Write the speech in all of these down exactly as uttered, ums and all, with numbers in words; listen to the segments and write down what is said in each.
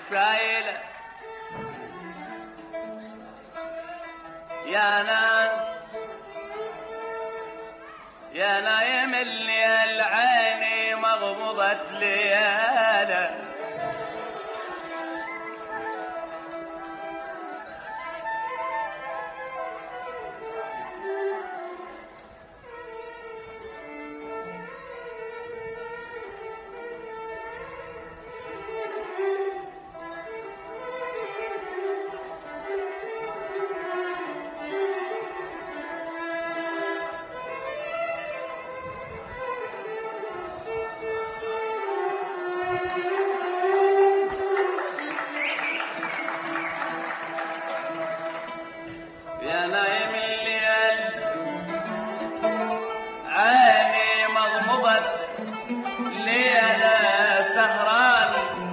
سايلة يا ناس يا نايم اللي العيني مغمضت ليالة يا نايم الليل عيني مغمضت ليلة سهران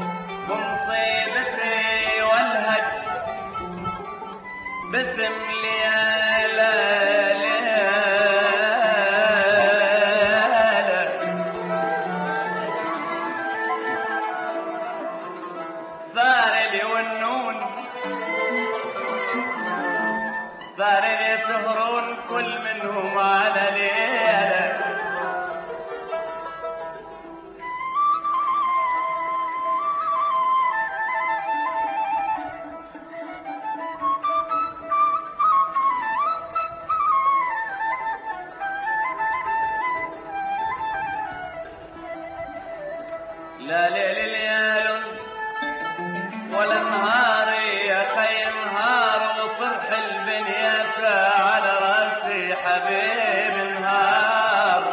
بمصيبتي والهج باسم ليلة ليلة ثارلي والنون ثارل يسهرون كل منهم على ليلة لا ليل ليال ولا نهار يا خي نهار وصبح البنية على راسي حبيب نهار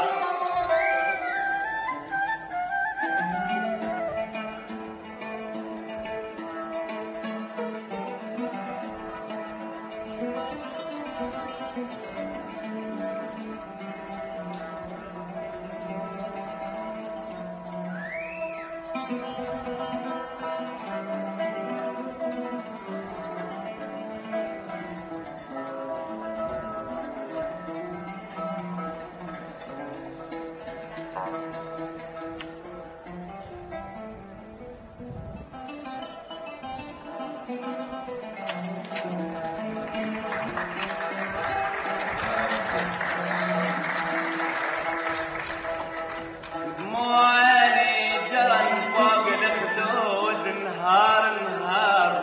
دموعي جرن فوق الخدود نهار نهار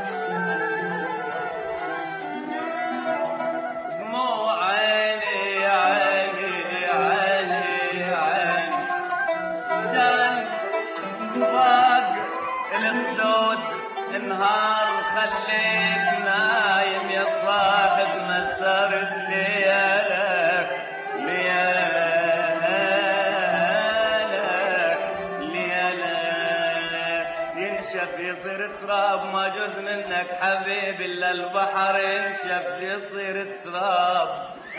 دموع عيني عيني عيني عيني جرن فوق الخدود نهار خليك نايم يا صاحب مسرت ليالك ليالك ليالك ينشف يصير تراب ما جوز منك حبيبي الا البحر ينشف يصير تراب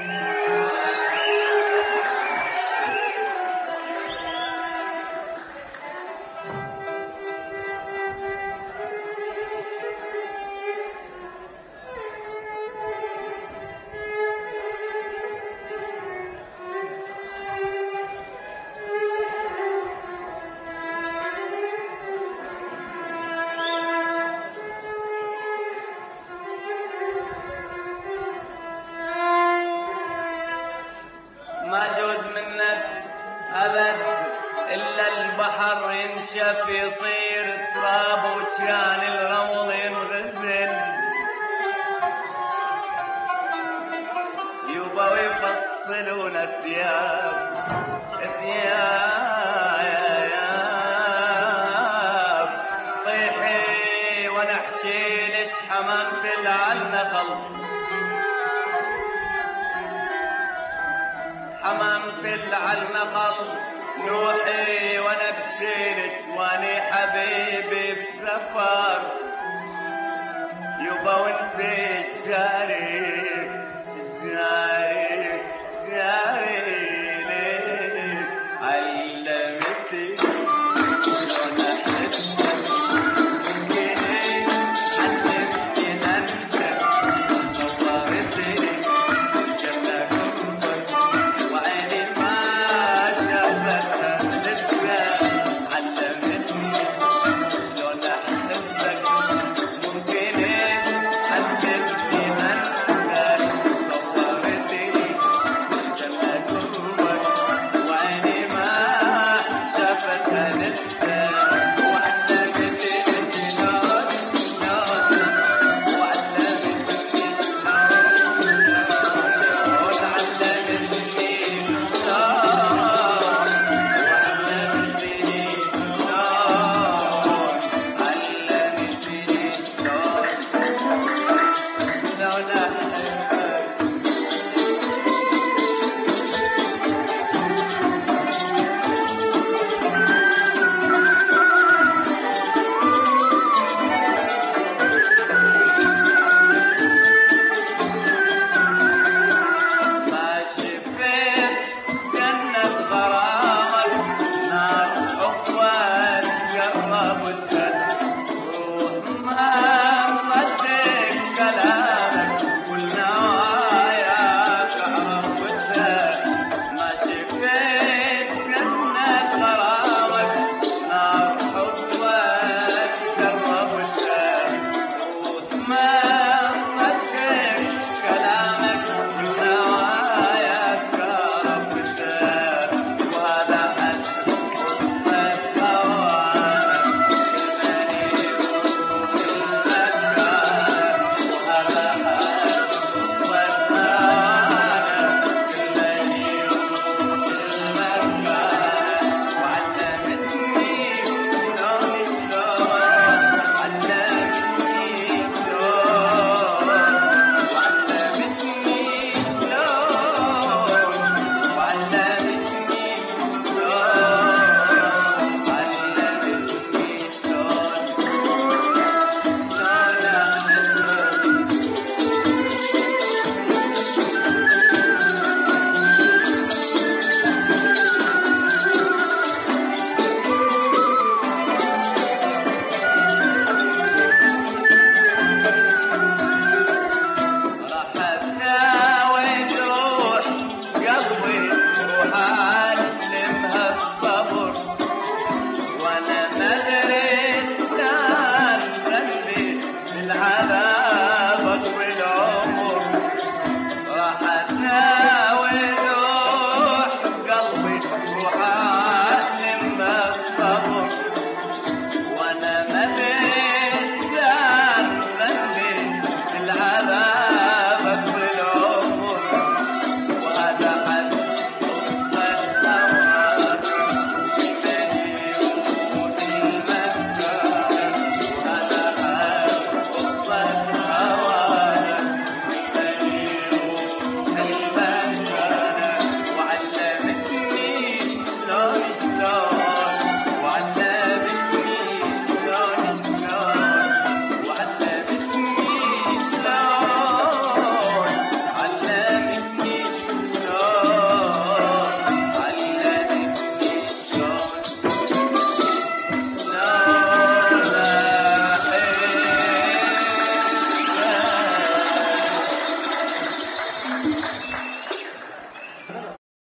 ما جوز منك أبد إلا البحر ينشف يصير تراب وكان الرمل ينغسل يبا ويفصلون الثياب الثياب طيحي ونحشي لك حمامة العنخل حمامة العنخل نوحي وانا بشيلك واني حبيبي بسفر يبا وانت الشاري الشاري